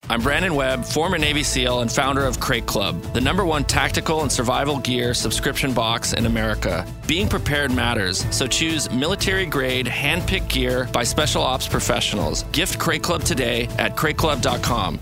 I'm Brandon Webb, former Navy SEAL and founder of Crate Club, the #1 tactical and survival gear subscription box in America. Being prepared matters, so choose military-grade, hand-picked gear by special ops professionals. Gift Crate Club today at crateclub.com.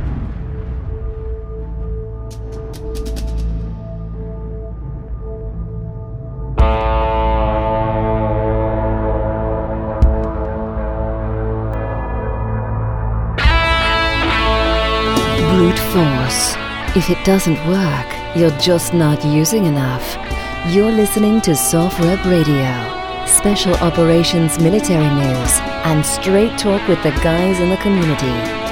Brute force. If it doesn't work, you're just not using enough. You're listening to SOFREP Radio. Special Operations Military News and straight talk with the guys in the community.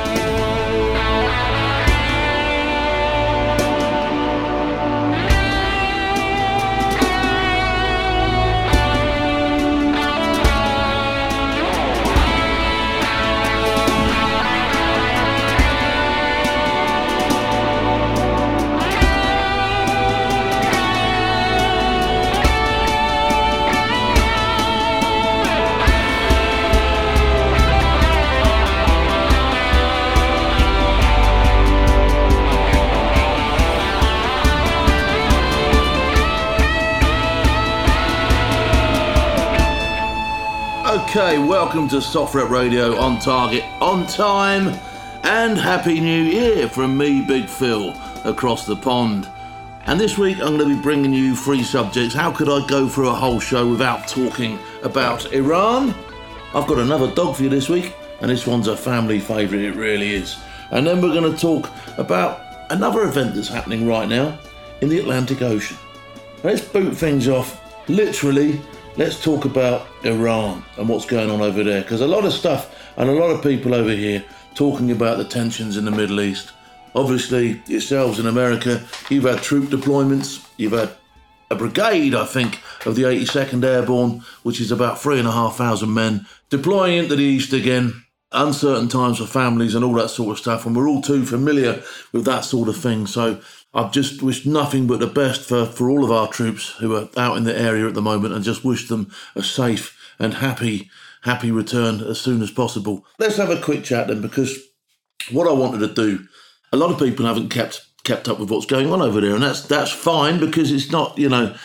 Okay, welcome to SOFREP Radio, on target, on time, and Happy New Year from me, Big Phil, across the pond. And this week I'm going to be bringing you 3 subjects. How could I go through a whole show without talking about Iran? I've got another dog for you this week, and this one's a family favourite, it really is. And then we're going to talk about another event that's happening right now in the Atlantic Ocean. Let's boot things off, literally. Let's talk about Iran and what's going on over there, because a lot of stuff and a lot of people over here talking about the tensions in the Middle East. Obviously, yourselves in America, you've had troop deployments, you've had a brigade, I think, of the 82nd Airborne, which is about 3,500 men, deploying into the East again, uncertain times for families and all that sort of stuff, and we're all too familiar with that sort of thing. So I've just wished nothing but the best for all of our troops who are out in the area at the moment, and just wish them a safe and happy return as soon as possible. Let's have a quick chat then, because what I wanted to do, a lot of people haven't kept up with what's going on over there, and that's fine, because it's not,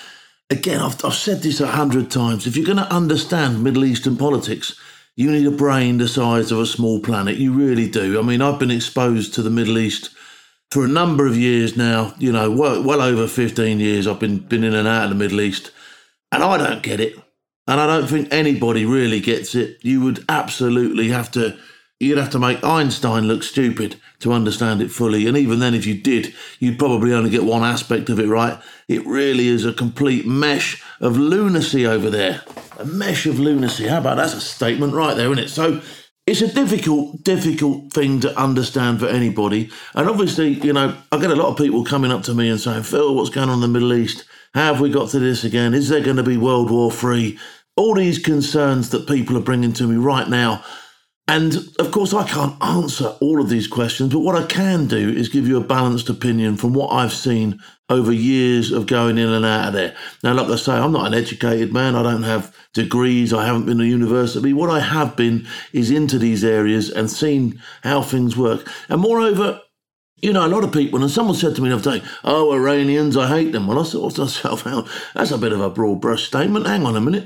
again, I've said this 100 times, if you're going to understand Middle Eastern politics, you need a brain the size of a small planet. You really do. I mean, I've been exposed to the Middle East for a number of years now, well over 15 years I've been in and out of the Middle East, and I don't get it. And I don't think anybody really gets it. You would absolutely you'd have to make Einstein look stupid to understand it fully. And even then, if you did, you'd probably only get one aspect of it right. It really is a complete mesh of lunacy over there. A mesh of lunacy. How about that's a statement right there, isn't it? So it's a difficult thing to understand for anybody. And obviously, I get a lot of people coming up to me and saying, Phil, what's going on in the Middle East? How have we got to this again? Is there going to be World War III? All these concerns that people are bringing to me right now. And of course, I can't answer all of these questions, but what I can do is give you a balanced opinion from what I've seen over years of going in and out of there. Now, like I say, I'm not an educated man. I don't have degrees. I haven't been to university. What I have been is into these areas and seen how things work. And moreover, a lot of people, and someone said to me the other day, oh, Iranians, I hate them. Well, I thought to myself, that's a bit of a broad brush statement. Hang on a minute.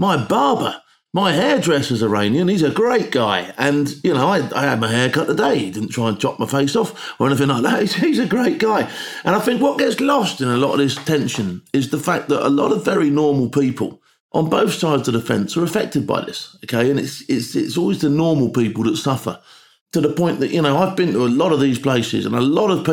My hairdresser's Iranian. He's a great guy. And, I had my hair cut today. He didn't try and chop my face off or anything like that. He's a great guy. And I think what gets lost in a lot of this tension is the fact that a lot of very normal people on both sides of the fence are affected by this, okay? And it's always the normal people that suffer, to the point that, I've been to a lot of these places, and a lot of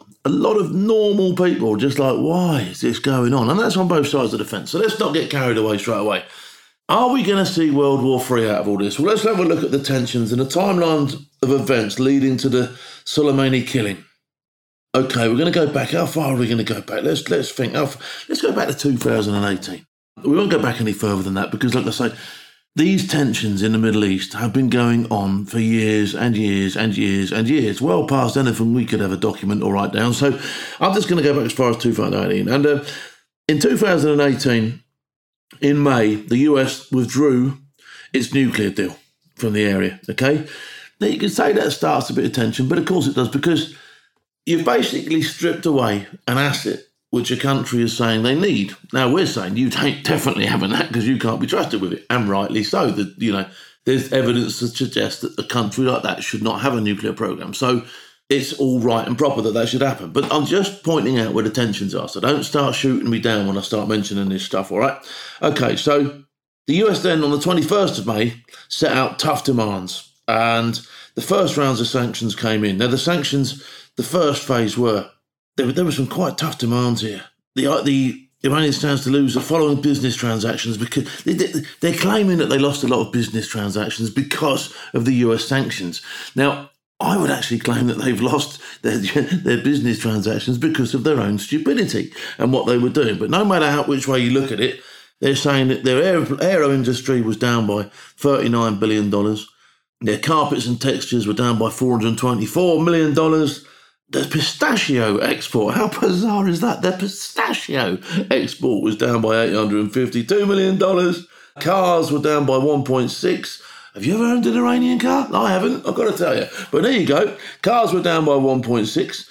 normal people are just like, why is this going on? And that's on both sides of the fence. So let's not get carried away straight away. Are we going to see World War III out of all this? Well, let's have a look at the tensions and the timelines of events leading to the Soleimani killing. Okay, we're going to go back. How far are we going to go back? Let's think. Let's go back to 2018. We won't go back any further than that, because, like I say, these tensions in the Middle East have been going on for years and years and years and years, well past anything we could ever document or write down. So I'm just going to go back as far as 2018. And in 2018, in May, the US withdrew its nuclear deal from the area, okay? Now, you can say that starts a bit of tension, but of course it does, because you've basically stripped away an asset which a country is saying they need. Now, we're saying you definitely haven't that because you can't be trusted with it, and rightly so. There's evidence to suggest that a country like that should not have a nuclear program. So it's all right and proper that should happen. But I'm just pointing out where the tensions are, so don't start shooting me down when I start mentioning this stuff, all right? Okay, so the US then, on the 21st of May, set out tough demands, and the first rounds of sanctions came in. Now, the sanctions, the first phase there were some quite tough demands here. The Iranian stands to lose the following business transactions because they're claiming that they lost a lot of business transactions because of the US sanctions. Now, I would actually claim that they've lost their business transactions because of their own stupidity and what they were doing. But no matter which way you look at it, they're saying that their aero industry was down by $39 billion. Their carpets and textures were down by $424 million. The pistachio export, how bizarre is that? Their pistachio export was down by $852 million. Cars were down by 1.6. Have you ever owned an Iranian car? No, I haven't, I've got to tell you. But there you go. Cars were down by 1.6.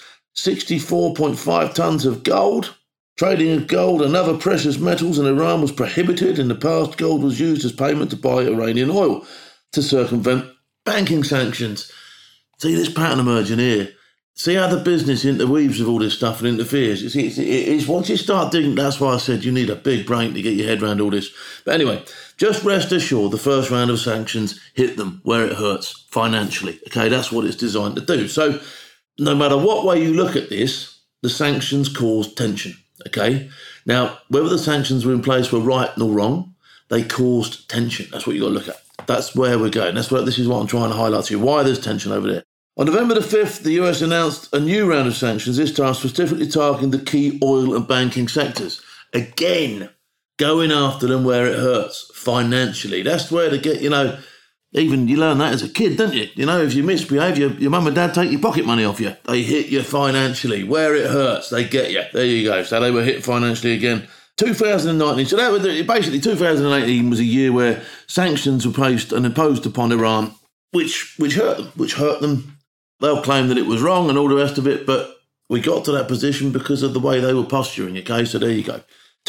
64.5 tonnes of gold. Trading of gold and other precious metals in Iran was prohibited. In the past, gold was used as payment to buy Iranian oil to circumvent banking sanctions. See this pattern emerging here? See how the business interweaves with all this stuff and interferes? It's once you start digging, that's why I said you need a big brain to get your head around all this. But anyway, just rest assured the first round of sanctions hit them where it hurts financially. Okay, that's what it's designed to do. So no matter what way you look at this, the sanctions caused tension. Okay, now whether the sanctions were in place were right or wrong, they caused tension. That's what you got to look at. That's where we're going. This is what I'm trying to highlight to you. Why there's tension over there. On November the 5th, the US announced a new round of sanctions, this time specifically targeting the key oil and banking sectors. Again, going after them where it hurts, financially. That's where to get, even you learn that as a kid, don't you? If you misbehave, your mum and dad take your pocket money off you. They hit you financially. Where it hurts, they get you. There you go. So they were hit financially again. 2019, so that was basically 2018 was a year where sanctions were placed and imposed upon Iran, which hurt them. They'll claim that it was wrong and all the rest of it, but we got to that position because of the way they were posturing, okay? So there you go.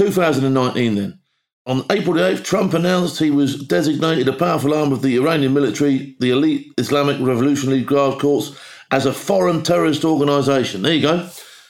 2019 then. On April the 8th, Trump announced he was designated a powerful arm of the Iranian military, the elite Islamic Revolutionary Guard Corps, as a foreign terrorist organisation. There you go.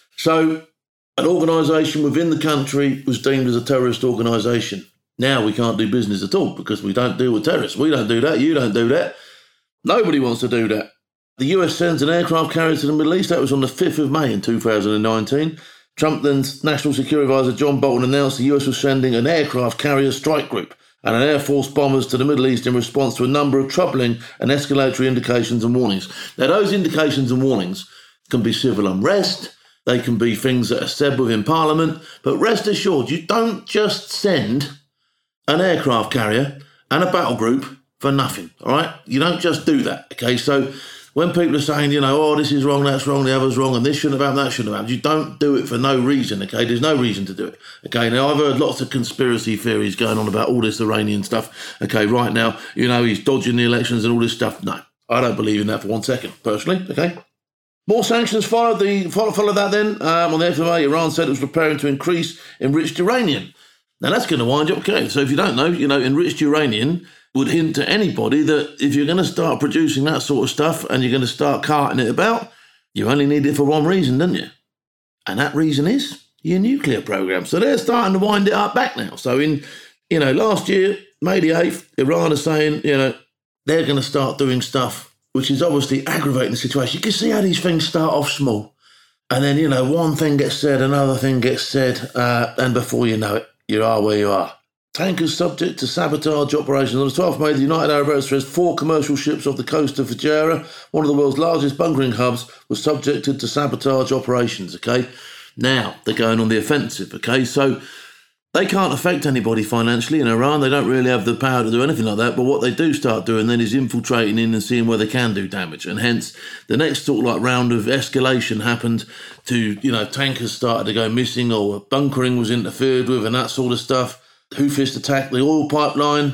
So an organisation within the country was deemed as a terrorist organisation. Now we can't do business at all because we don't deal with terrorists. We don't do that. You don't do that. Nobody wants to do that. The US sends an aircraft carrier to the Middle East. That was on the 5th of May in 2019. Trump then National Security Advisor John Bolton announced the US was sending an aircraft carrier strike group and an Air Force bombers to the Middle East in response to a number of troubling and escalatory indications and warnings. Now, those indications and warnings can be civil unrest. They can be things that are said within Parliament. But rest assured, you don't just send an aircraft carrier and a battle group for nothing, all right? You don't just do that, okay? So when people are saying, this is wrong, that's wrong, the other's wrong, and this shouldn't have happened, that shouldn't have happened, you don't do it for no reason, okay? There's no reason to do it, okay? Now, I've heard lots of conspiracy theories going on about all this Iranian stuff, okay? Right now, he's dodging the elections and all this stuff. No, I don't believe in that for 1 second, personally, okay? More sanctions followed that then. On the 8th of May, Iran said it was preparing to increase enriched uranium. Now, that's going to wind you up, okay? So if you don't know, enriched uranium would hint to anybody that if you're going to start producing that sort of stuff and you're going to start carting it about, you only need it for one reason, don't you? And that reason is your nuclear program. So they're starting to wind it up back now. So in, last year, May the 8th, Iran is saying, they're going to start doing stuff which is obviously aggravating the situation. You can see how these things start off small. And then, one thing gets said, another thing gets said, and before you know it, you are where you are. Tankers subject to sabotage operations. On the 12th of May, the United Arab Emirates says 4 commercial ships off the coast of Fujairah, one of the world's largest bunkering hubs, was subjected to sabotage operations, okay? Now, they're going on the offensive, okay? So they can't affect anybody financially in Iran. They don't really have the power to do anything like that. But what they do start doing then is infiltrating in and seeing where they can do damage. And hence, the next sort of round of escalation happened to, tankers started to go missing or bunkering was interfered with and that sort of stuff. Houthis attacked the oil pipeline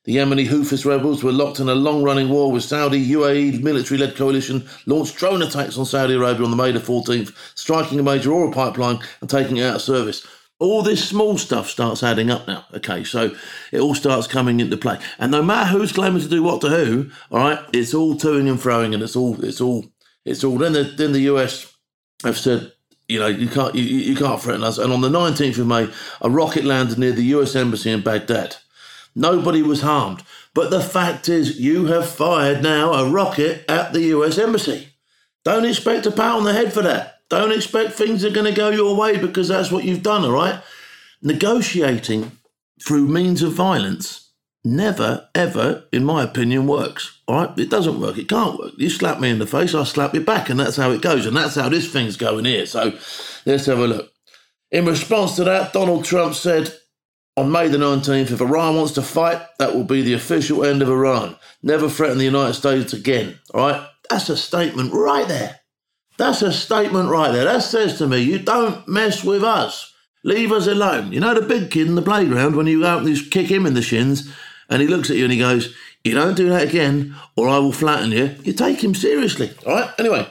The Yemeni Houthis rebels were locked in a long-running war with Saudi. UAE military-led coalition launched drone attacks on Saudi Arabia on May the 14th, striking a major oil pipeline and taking it out of service. All this small stuff starts adding up now, okay? So it all starts coming into play. And no matter who's claiming to do what to who, all right, it's all toing and froing, and it's all. Then the US have said, you can't threaten us. And on the 19th of May, a rocket landed near the US embassy in Baghdad. Nobody was harmed. But the fact is, you have fired now a rocket at the US embassy. Don't expect a pat on the head for that. Don't expect things are going to go your way because that's what you've done, all right? Negotiating through means of violence never, ever, in my opinion, works, all right? It doesn't work. It can't work. You slap me in the face, I slap you back, and that's how it goes, and that's how this thing's going here. So let's have a look. In response to that, Donald Trump said on May the 19th, if Iran wants to fight, that will be the official end of Iran. Never threaten the United States again, all right? That's a statement right there. That's a statement right there. That says to me, you don't mess with us. Leave us alone. You know the big kid in the playground when you go out and you kick him in the shins and he looks at you and he goes, you don't do that again or I will flatten you. You take him seriously. All right? Anyway,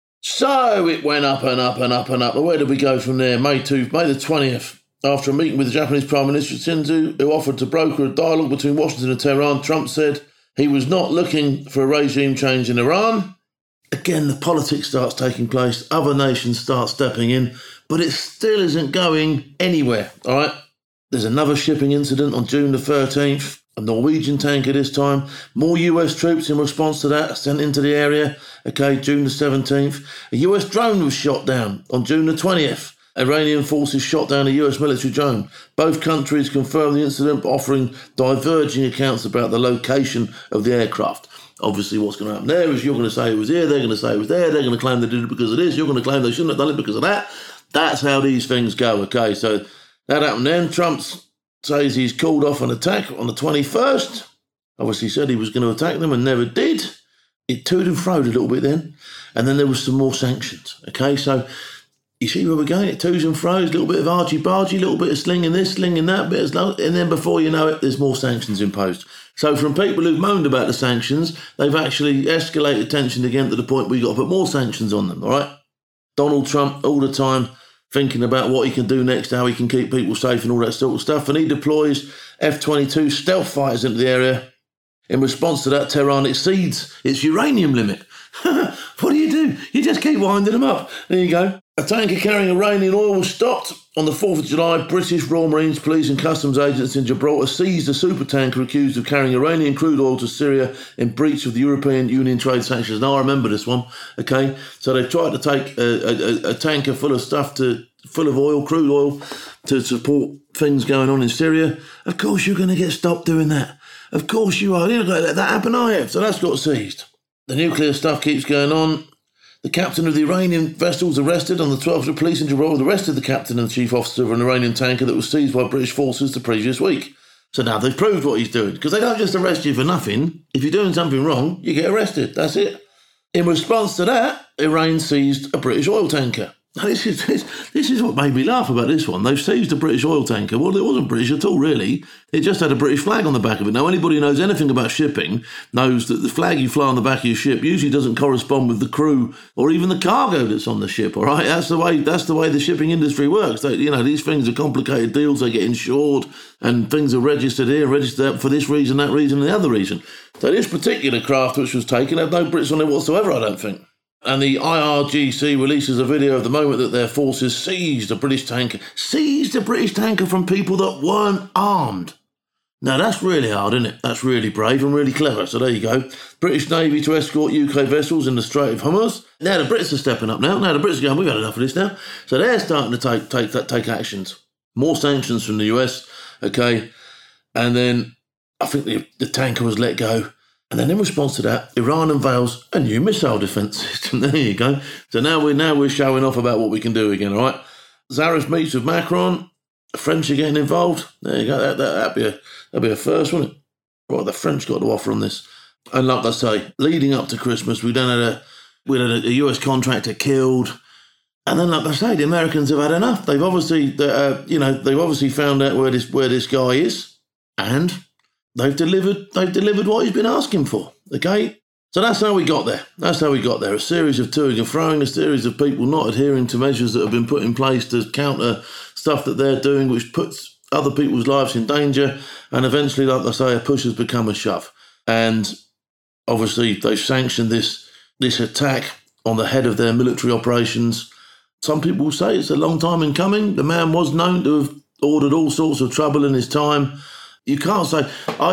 so it went up and up and up and up. Where did we go from there? May the 20th. After a meeting with the Japanese Prime Minister Shinzo, who offered to broker a dialogue between Washington and Tehran, Trump said he was not looking for a regime change in Iran. Again, the politics starts taking place, other nations start stepping in, but it still isn't going anywhere, all right? There's another shipping incident on June the 13th, a Norwegian tanker this time. More US troops in response to that sent into the area, okay, June the 17th. A US drone was shot down on June the 20th. Iranian forces shot down a US military drone. Both countries confirmed the incident, offering diverging accounts about the location of the aircraft. Obviously, what's going to happen there is you're going to say it was here, they're going to say it was there, they're going to claim they did it because of this, you're going to claim they shouldn't have done it because of that. That's how these things go, okay? So that happened then. Trump says he's called off an attack on the 21st. Obviously said he was going to attack them and never did. It toed and froed a little bit then. And then there was some more sanctions, okay? So you see where we're going? It toes and froes, a little bit of argy-bargy, a little bit of slinging this, slinging that, and then before you know it, there's more sanctions imposed. So from people who've moaned about the sanctions, they've actually escalated tension again to the point where you've got to put more sanctions on them, all right? Donald Trump all the time thinking about what he can do next, how he can keep people safe and all that sort of stuff, and he deploys F-22 stealth fighters into the area. In response to that, Tehran exceeds its uranium limit. What do? You just keep winding them up. There you go. A tanker carrying Iranian oil was stopped on the 4th of July. British Royal Marines, Police and Customs agents in Gibraltar seized a supertanker accused of carrying Iranian crude oil to Syria in breach of the European Union trade sanctions. Now, I remember this one, okay? So they tried to take a tanker full of stuff, full of oil, crude oil, to support things going on in Syria. Of course you're going to get stopped doing that. Of course you are. You're not going to let that happen, are you? So that's got seized. The nuclear stuff keeps going on. The captain of the Iranian vessel was arrested on the 12th. The police in Gibraltar arrested the captain and the chief officer of an Iranian tanker that was seized by British forces the previous week. So now they've proved what he's doing, because they don't just arrest you for nothing. If you're doing something wrong, you get arrested. That's it. In response to that, Iran seized a British oil tanker. Now, this is what made me laugh about this one. They've seized a British oil tanker. Well, it wasn't British at all, really. It just had a British flag on the back of it. Now, anybody who knows anything about shipping knows that the flag you fly on the back of your ship usually doesn't correspond with the crew or even the cargo that's on the ship, all right? That's the way the shipping industry works. These things are complicated deals. They get insured and things are registered here, registered for this reason, that reason, and the other reason. So this particular craft which was taken had no Brits on it whatsoever, I don't think. And the IRGC releases a video of the moment that their forces seized a British tanker. Seized a British tanker from people that weren't armed. Now, that's really hard, isn't it? That's really brave and really clever. So there you go. British Navy to escort UK vessels in the Strait of Hormuz. Now the Brits are stepping up now. Now the Brits are going, we've had enough of this now. So they're starting to take actions. More sanctions from the US, okay? And then I think the tanker was let go. And then in response to that, Iran unveils a new missile defence system. There you go. So now we're showing off about what we can do again, all right? Tsarist meets with Macron. The French are getting involved. There you go. That'd be a first, wouldn't it? What the French got to offer on this. And like I say, leading up to Christmas, we had a US contractor killed. And then, like I say, the Americans have had enough. They've obviously found out where this guy is, and they've delivered what he's been asking for, okay? So that's how we got there. A series of toing and froing, a series of people not adhering to measures that have been put in place to counter stuff that they're doing, which puts other people's lives in danger. And eventually, like I say, a push has become a shove. And obviously, they've sanctioned this attack on the head of their military operations. Some people say it's a long time in coming. The man was known to have ordered all sorts of trouble in his time. You can't say...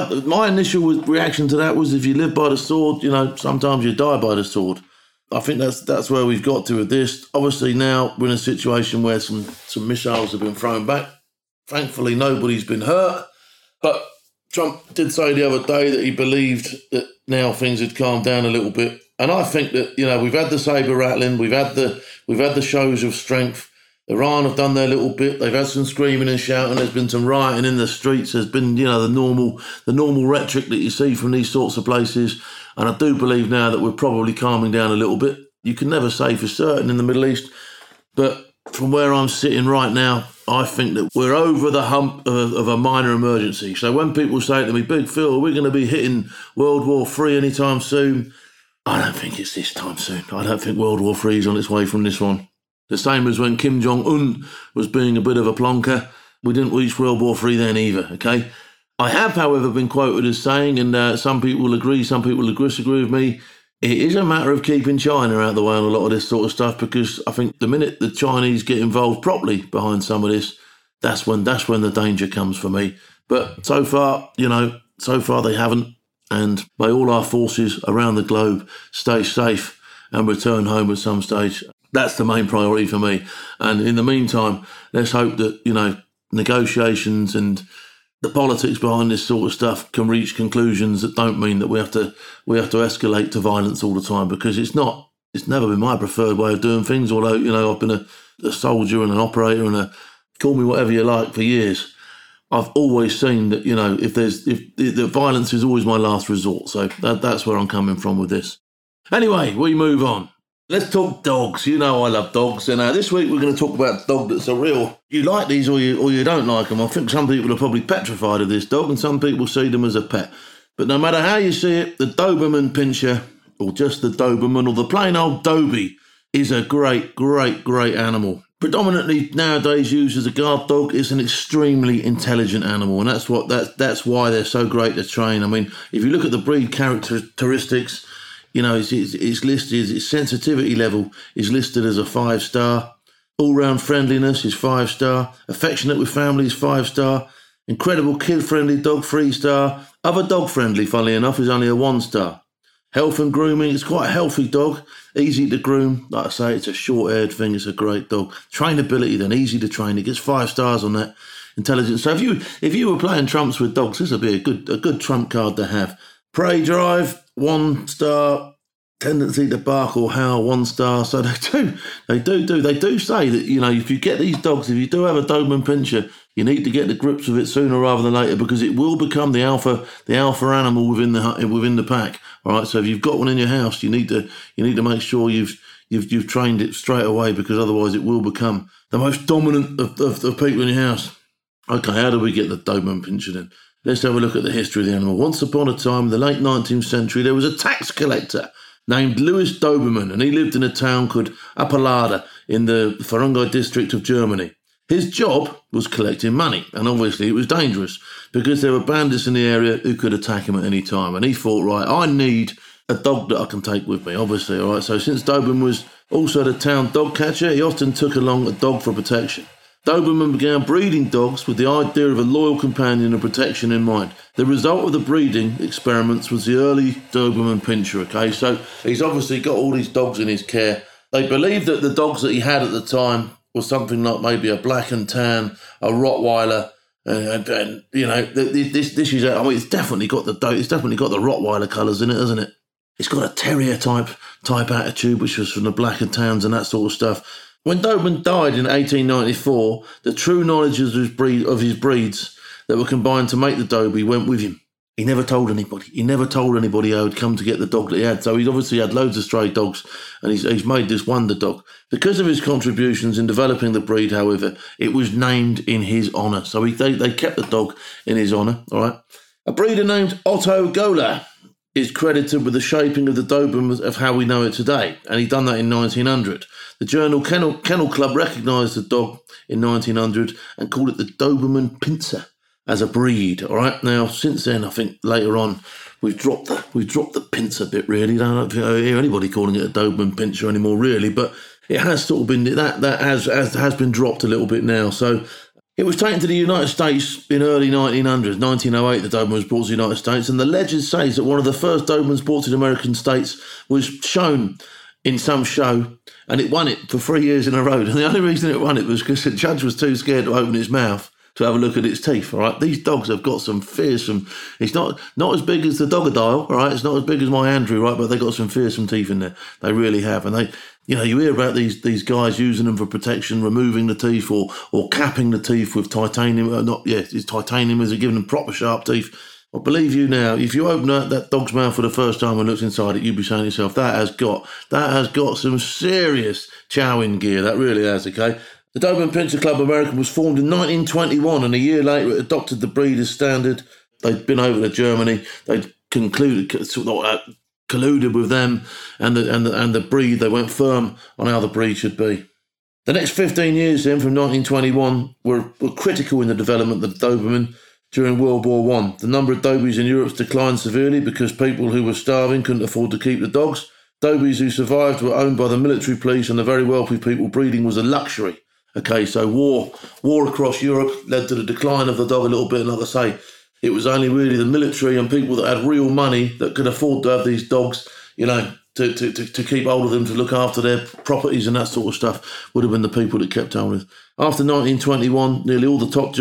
my initial reaction to that was, if you live by the sword, sometimes you die by the sword. I think that's where we've got to with this. Obviously now we're in a situation where some missiles have been thrown back. Thankfully nobody's been hurt. But Trump did say the other day that he believed that now things had calmed down a little bit. And I think that, we've had the sabre rattling, we've had the shows of strength. Iran have done their little bit. They've had some screaming and shouting. There's been some rioting in the streets. There's been, the normal rhetoric that you see from these sorts of places. And I do believe now that we're probably calming down a little bit. You can never say for certain in the Middle East. But from where I'm sitting right now, I think that we're over the hump of a minor emergency. So when people say to me, Big Phil, we're going to be hitting World War III anytime soon, I don't think it's this time soon. I don't think World War III is on its way from this one. The same as when Kim Jong-un was being a bit of a plonker. We didn't reach World War III then either, okay? I have, however, been quoted as saying, and some people will agree, some people will disagree with me, it is a matter of keeping China out of the way on a lot of this sort of stuff, because I think the minute the Chinese get involved properly behind some of this, that's when the danger comes for me. But so far they haven't, and may all our forces around the globe stay safe and return home at some stage. That's the main priority for me. And in the meantime, let's hope that, negotiations and the politics behind this sort of stuff can reach conclusions that don't mean that we have to escalate to violence all the time, because it's never been my preferred way of doing things, although, I've been a soldier and an operator and call me whatever you like for years. I've always seen that, if the violence is always my last resort. So that's where I'm coming from with this. Anyway, we move on. Let's talk dogs. I love dogs. And this week we're going to talk about a dog that's you like these or you don't like them. I think some people are probably petrified of this dog and some people see them as a pet. But no matter how you see it, the Doberman Pinscher, or just the Doberman, or the plain old Dobie, is a great, great, great animal. Predominantly nowadays used as a guard dog. It's an extremely intelligent animal, and that's why they're so great to train. I mean, if you look at the breed characteristics, it's listed, its sensitivity level is listed as a 5-star. All-round friendliness is 5-star. Affectionate with family is 5-star. Incredible kid-friendly dog, 3-star. Other dog-friendly, funnily enough, is only a 1-star. Health and grooming, it's quite a healthy dog. Easy to groom. Like I say, it's a short-haired thing. It's a great dog. Trainability, then, easy to train. It gets 5 stars on that. Intelligence. So if you were playing trumps with dogs, this would be a good trump card to have. Prey drive, 1-star. Tendency to bark or howl, 1-star. So they do say that, if you get these dogs, if you do have a Doberman Pinscher, you need to get the grips of it sooner rather than later, because it will become the alpha animal within the pack. All right. So if you've got one in your house, you need to make sure you've trained it straight away, because otherwise it will become the most dominant of people in your house. Okay. How do we get the Doberman Pinscher then? Let's have a look at the history of the animal. Once upon a time, in the late 19th century, there was a tax collector named Louis Doberman, and he lived in a town called Appalada in the Thuringia district of Germany. His job was collecting money, and obviously it was dangerous because there were bandits in the area who could attack him at any time. And he thought, right, I need a dog that I can take with me, obviously, all right? So since Doberman was also the town dog catcher, he often took along a dog for protection. Doberman began breeding dogs with the idea of a loyal companion and protection in mind. The result of the breeding experiments was the early Doberman Pinscher, okay? So he's obviously got all these dogs in his care. They believe that the dogs that he had at the time was something like maybe a black and tan, a Rottweiler, and this is, it's definitely got the Rottweiler colours in it, hasn't it? It's got a terrier type attitude, which was from the black and tans and that sort of stuff. When Doberman died in 1894, the true knowledge of his breeds that were combined to make the Dobie went with him. He never told anybody. He never told anybody how he'd come to get the dog that he had. So he's obviously had loads of stray dogs, and he's made this wonder dog. Because of his contributions in developing the breed, however, it was named in his honour. So they kept the dog in his honour, all right? A breeder named Otto Gola is credited with the shaping of the Doberman of how we know it today, and he done that in 1900. The journal Kennel Club recognised the dog in 1900 and called it the Doberman Pinscher as a breed. All right, now since then, I think later on we've dropped the Pinscher bit. Really, I don't think I hear anybody calling it a Doberman Pinscher anymore, really. But it has sort of been that has been dropped a little bit now. So it was taken to the United States in early 1900s. 1908, the Doberman was brought to the United States, and the legend says that one of the first Dobermans brought to the American states was shown in some show, and it won it for 3 years in a row. And the only reason it won it was because the judge was too scared to open his mouth to have a look at its teeth. All right, these dogs have got some fearsome. It's not as big as the Doggedile, all right. It's not as big as my Andrew, right, but they got some fearsome teeth in there. They really have, and they. You know, you hear about these guys using them for protection, removing the teeth or capping the teeth with titanium. It's titanium as giving them proper sharp teeth. I believe you now, if you open up that dog's mouth for the first time and looks inside it, you'd be saying to yourself, that has got some serious chowing gear. That really has, okay? The Doberman Pinscher Club America was formed in 1921, and a year later it adopted the breed as standard. They'd been over to Germany. They'd colluded with them and the breed. They went firm on how the breed should be. The next 15 years then, from 1921, were critical in the development of the Doberman during World War I. The number of Dobies in Europe declined severely because people who were starving couldn't afford to keep the dogs. Dobies who survived were owned by the military police and the very wealthy people. Breeding was a luxury. Okay, so war across Europe led to the decline of the dog a little bit, and like I say, it was only really the military and people that had real money that could afford to have these dogs, you know, to keep hold of them, to look after their properties and that sort of stuff, would have been the people that kept on with. After 1921, nearly all the top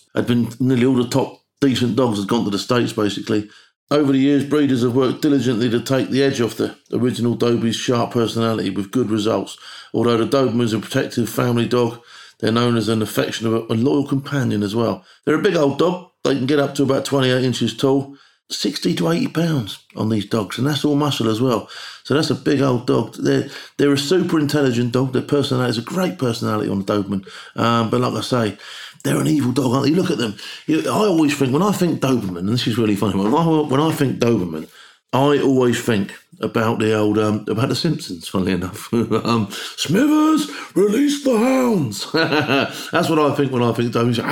decent dogs had gone to the States, basically. Over the years, breeders have worked diligently to take the edge off the original Dobie's sharp personality with good results. Although the Doberman is a protective family dog, they're known as an affectionate and loyal companion as well. They're a big old dog. They can get up to about 28 inches tall, 60 to 80 pounds on these dogs, and that's all muscle as well. So that's a big old dog. They're a super intelligent dog. Their personality is a great personality on the Doberman. But like I say, they're an evil dog, aren't they? You look at them. I always think, when I think Doberman, and this is really funny, when I think Doberman, I always think about the old, about the Simpsons, funnily enough. Smithers, release the hounds. That's what I think when I think Doberman.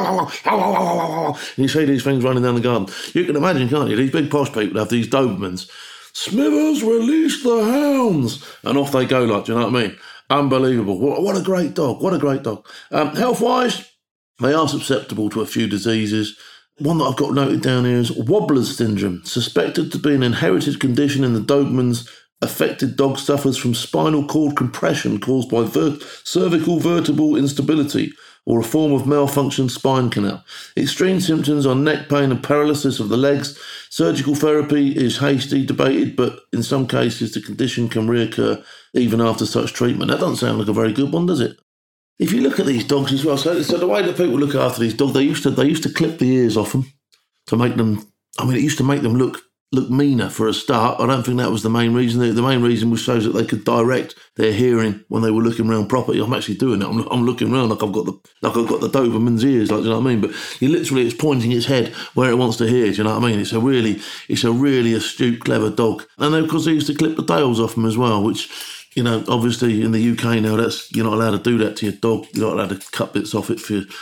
And you see these things running down the garden. You can imagine, can't you? These big posh people have these Dobermans. Smithers, release the hounds. And off they go, like, do you know what I mean? Unbelievable. What a great dog. What a great dog. Health-wise, they are susceptible to a few diseases. One that I've got noted down here is Wobbler's syndrome, suspected to be an inherited condition in the Dobermans. Affected dog suffers from spinal cord compression caused by cervical vertebral instability or a form of malfunctioned spine canal. Extreme symptoms are neck pain and paralysis of the legs. Surgical therapy is hasty, debated, but in some cases the condition can reoccur even after such treatment. That doesn't sound like a very good one, does it? If you look at these dogs as well, so the way that people look after these dogs, they used to clip the ears off them to make them. I mean, it used to make them look meaner for a start. I don't think that was the main reason. The main reason was so that they could direct their hearing when they were looking around properly. I'm actually doing it. I'm looking around like I've got the Doberman's ears, like, do you know what I mean? But it's pointing its head where it wants to hear. Do you know what I mean? It's a really astute, clever dog. And of course, they used to clip the tails off them as well, which, you know, obviously in the UK now, you're not allowed to do that to your dog. You're not allowed to cut bits off it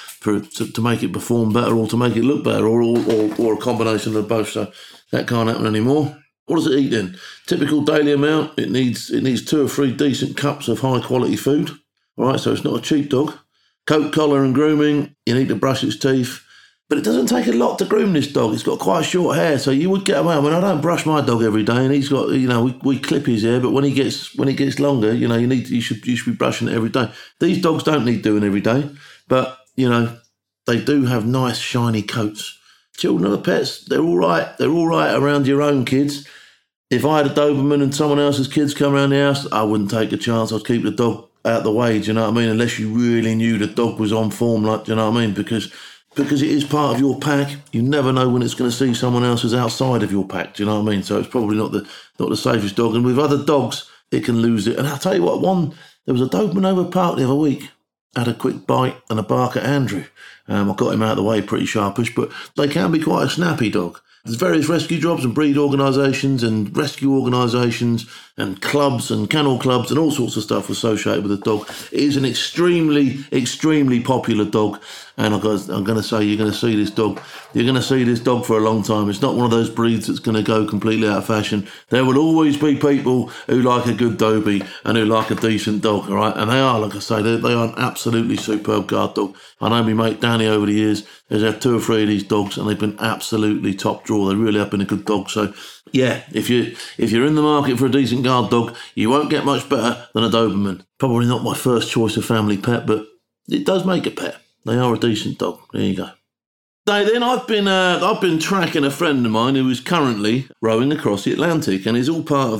to make it perform better or to make it look better, or a combination of both. So that can't happen anymore. What does it eat then? Typical daily amount. It needs 2 or 3 decent cups of high quality food. All right, so it's not a cheap dog. Coat, collar and grooming. You need to brush its teeth. But it doesn't take a lot to groom this dog. It's got quite short hair, so you would get away. I mean, I don't brush my dog every day, and he's got, you know, we clip his hair. But when he gets longer, you know, you should be brushing it every day. These dogs don't need doing every day, but you know, they do have nice shiny coats. Children are the pets. They're all right. They're all right around your own kids. If I had a Doberman and someone else's kids come around the house, I wouldn't take a chance. I'd keep the dog out of the way. Do you know what I mean? Unless you really knew the dog was on form, like, do you know what I mean? Because it is part of your pack. You never know when it's going to see someone else's outside of your pack. Do you know what I mean? So it's probably not the safest dog. And with other dogs, it can lose it. And I'll tell you what, there was a Doberman over park the other week. had a quick bite and a bark at Andrew. I got him out of the way pretty sharpish, but they can be quite a snappy dog. There's various rescue jobs and breed organisations and rescue organisations and clubs and kennel clubs and all sorts of stuff associated with the dog. It is an extremely, extremely popular dog. And I'm going to say you're going to see this dog. You're going to see this dog for a long time. It's not one of those breeds that's going to go completely out of fashion. There will always be people who like a good Dobie and who like a decent dog, all right? And they are, like I say, they are an absolutely superb guard dog. I know my mate Danny over the years has had 2 or 3 of these dogs and they've been absolutely top draw. They really have been a good dog. So, yeah, if you're in the market for a decent guard dog, you won't get much better than a Doberman. Probably not my first choice of family pet, but it does make a pet. They are a decent dog. There you go. Then I've been tracking a friend of mine who is currently rowing across the Atlantic, and is all part of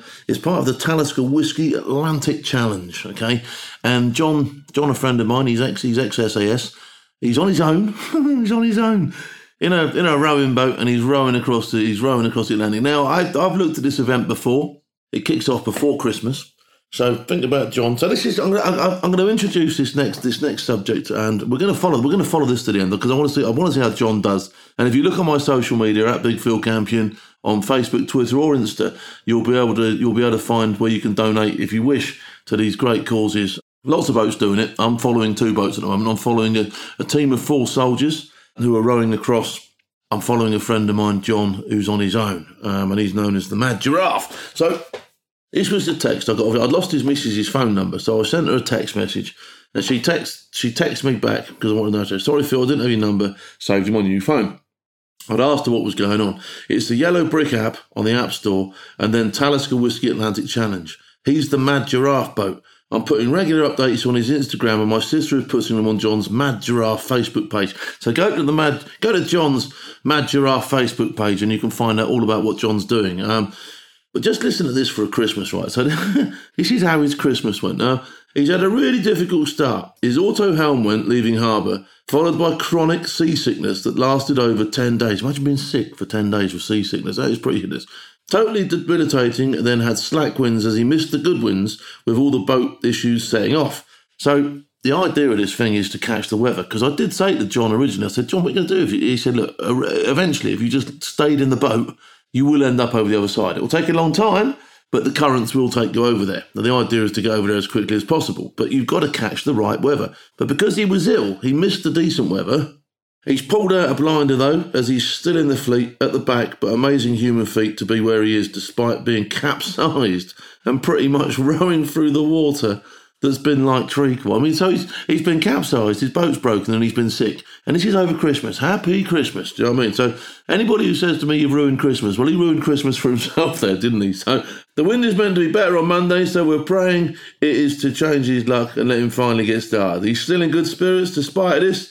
the Talisker Whisky Atlantic Challenge. Okay, and John, a friend of mine, he's ex-SAS. He's on his own. He's on his own in a rowing boat, and he's rowing across the Atlantic. Now I've looked at this event before. It kicks off before Christmas. So think about John. So I'm going to introduce this next subject, and we're going to follow this to the end, because I want to see how John does. And if you look on my social media at Big Phil Campion on Facebook, Twitter, or Insta, you'll be able to find where you can donate if you wish to these great causes. Lots of boats doing it. I'm following 2 boats at the moment. I'm following a team of 4 soldiers who are rowing across. I'm following a friend of mine, John, who's on his own, and he's known as the Mad Giraffe. So this was the text I got. I'd lost his missus' phone number, so I sent her a text message, and she texted me back because I wanted to know. Sorry, Phil, I didn't have your number saved in my new phone. I'd asked her what was going on. It's the Yellow Brick app on the App Store, and then Talisker Whisky Atlantic Challenge. He's the Mad Giraffe boat. I'm putting regular updates on his Instagram, and my sister is putting them on John's Mad Giraffe Facebook page. So go to John's Mad Giraffe Facebook page, and you can find out all about what John's doing. But just listen to this for a Christmas, right? So this is how his Christmas went. Now, he's had a really difficult start. His auto helm went leaving harbour, followed by chronic seasickness that lasted over 10 days. Imagine being sick for 10 days with seasickness. That is pretty hideous. Totally debilitating, and then had slack winds as he missed the good winds with all the boat issues setting off. So the idea of this thing is to catch the weather, because I did say to John originally, I said, John, what are you going to do? He said, look, eventually, if you just stayed in the boat, you will end up over the other side. It will take a long time, but the currents will take you over there. Now, the idea is to get over there as quickly as possible, but you've got to catch the right weather. But because he was ill, he missed the decent weather. He's pulled out a blinder, though, as he's still in the fleet at the back, but amazing human feat to be where he is, despite being capsized and pretty much rowing through the water that's been like treacle. I mean, so he's been capsized, his boat's broken, and he's been sick. And this is over Christmas. Happy Christmas. Do you know what I mean? So anybody who says to me you've ruined Christmas, well, he ruined Christmas for himself there, didn't he? So the wind is meant to be better on Monday, so we're praying it is to change his luck and let him finally get started. He's still in good spirits despite this,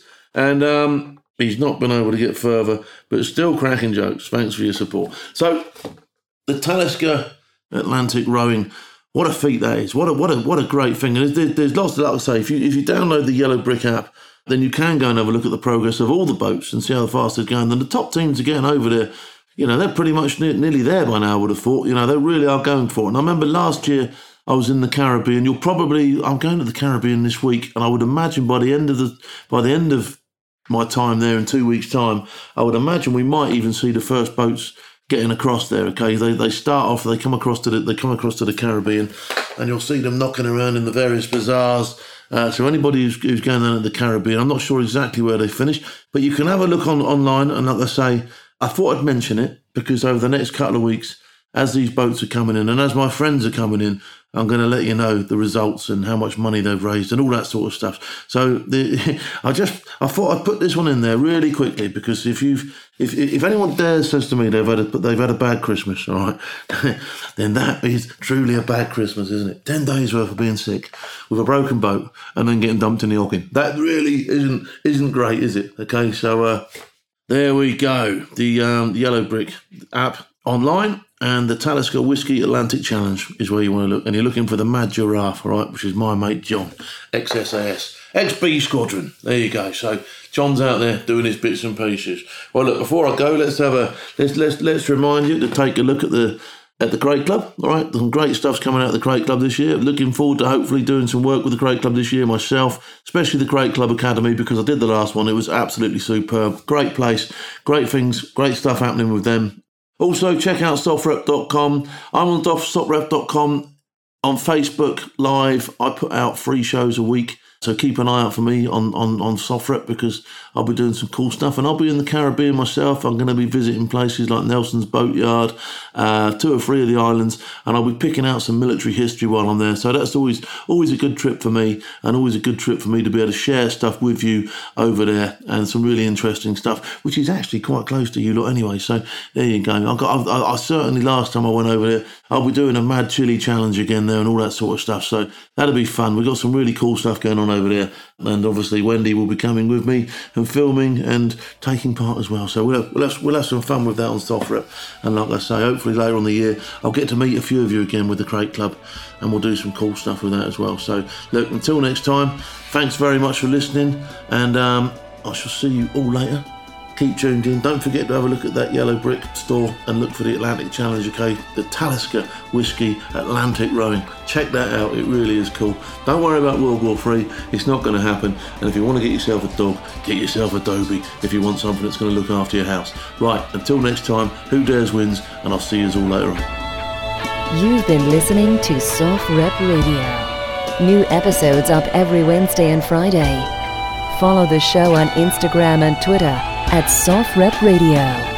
and he's not been able to get further, but still cracking jokes. Thanks for your support. So the Talisker Atlantic rowing, what a feat that is. What a great thing. And there's lots of, like I say, if you download the Yellow Brick app, then you can go and have a look at the progress of all the boats and see how fast they're going. And the top teams are getting over there. You know, they're pretty much nearly there by now, I would have thought. You know, they really are going for it. And I remember last year I was in the Caribbean. I'm going to the Caribbean this week, and I would imagine by the end of my time there in 2 weeks' time, I would imagine we might even see the first boats getting across there. Okay, they start off, they come across to the Caribbean, and you'll see them knocking around in the various bazaars. So anybody who's going down to the Caribbean, I'm not sure exactly where they finish, but you can have a look online. And like I say, I thought I'd mention it because over the next couple of weeks, as these boats are coming in and as my friends are coming in, I'm going to let you know the results and how much money they've raised and all that sort of stuff. So I thought I'd put this one in there really quickly, because if anyone dares says to me they've had a bad Christmas, all right, then that is truly a bad Christmas, isn't it? 10 days worth of being sick with a broken boat and then getting dumped in the Ogden. That really isn't great, is it? Okay, so there we go. The Yellow Brick app online. And the Talisker Whisky Atlantic Challenge is where you want to look. And you're looking for the Mad Giraffe, all right, which is my mate John, ex-SAS, ex-B Squadron. There you go. So John's out there doing his bits and pieces. Well, look, before I go, let's remind you to take a look at the at the Crate Club. All right, some great stuff's coming out of the Crate Club this year. Looking forward to hopefully doing some work with the Crate Club this year myself, especially the Crate Club Academy, because I did the last one. It was absolutely superb. Great place, great things, great stuff happening with them. Also, check out sofrep.com. I'm on sofrep.com on Facebook Live. I put out 3 shows a week. So keep an eye out for me on Sofrep, because I'll be doing some cool stuff, and I'll be in the Caribbean myself. I'm going to be visiting places like Nelson's Boatyard, 2 or 3 of the islands, and I'll be picking out some military history while I'm there. So that's always a good trip for me, and always a good trip for me to be able to share stuff with you over there, and some really interesting stuff, which is actually quite close to you lot anyway. So there you go. I certainly, last time I went over there, I'll be doing a Mad Chili Challenge again there and all that sort of stuff. So that'll be fun. We've got some really cool stuff going on over there, and obviously Wendy will be coming with me and filming and taking part as well. So we'll have some fun with that on Sofrep. And like I say, hopefully later on the year I'll get to meet a few of you again with the Crate Club, and we'll do some cool stuff with that as well. So look, until next time, thanks very much for listening, and I shall see you all later. Keep tuned in. Don't forget to have a look at that Yellow Brick store and look for the Atlantic Challenge, okay? The Talisker Whiskey Atlantic Rowing. Check that out. It really is cool. Don't worry about World War III. It's not going to happen. And if you want to get yourself a dog, get yourself a Dobie if you want something that's going to look after your house. Right, until next time, who dares wins, and I'll see you all later on. You've been listening to Soft Rep Radio. New episodes up every Wednesday and Friday. Follow the show on Instagram and Twitter at Soft Rep Radio.